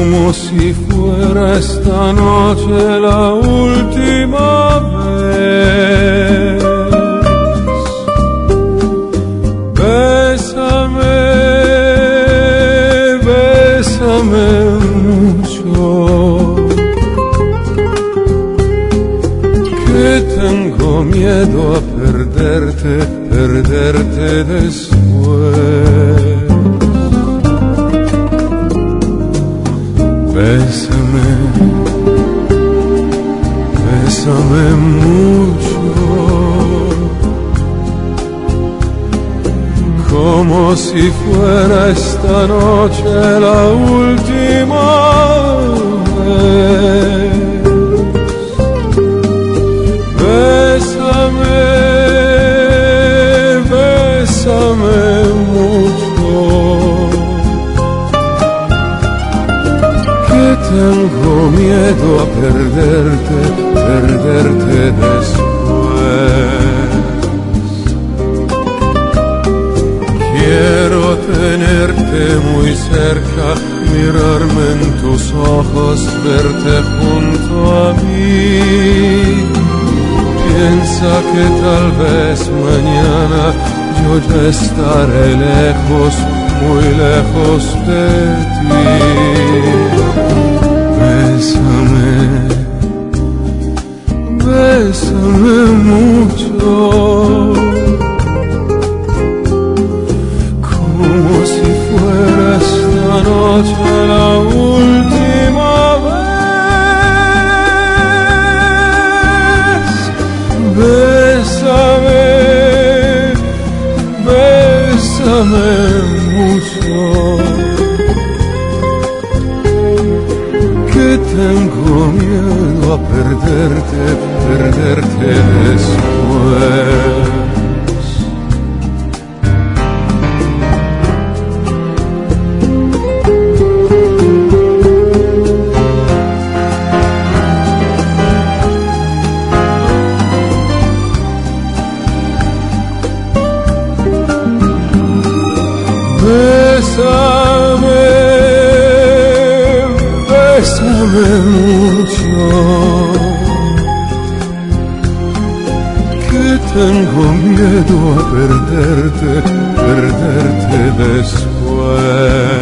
como si fuera esta noche la última vez. Bésame, bésame mucho, que tengo miedo a perderte, perderte después. Bésame, bésame mucho, como si fuera esta noche la última vez. Bésame, bésame mucho, que tengo miedo a perderte, perderte después. Quiero tenerte muy cerca, mirarme en tus ojos, verte junto a mí. Piensa que tal vez mañana yo ya estaré lejos, muy lejos de ti. Bésame, bésame mucho, como si fuera esta noche la última vez. Bésame, bésame mucho, que tengo miedo a perderte, perderte después. Bésame, bésame mucho, que tengo miedo a perderte, perderte después.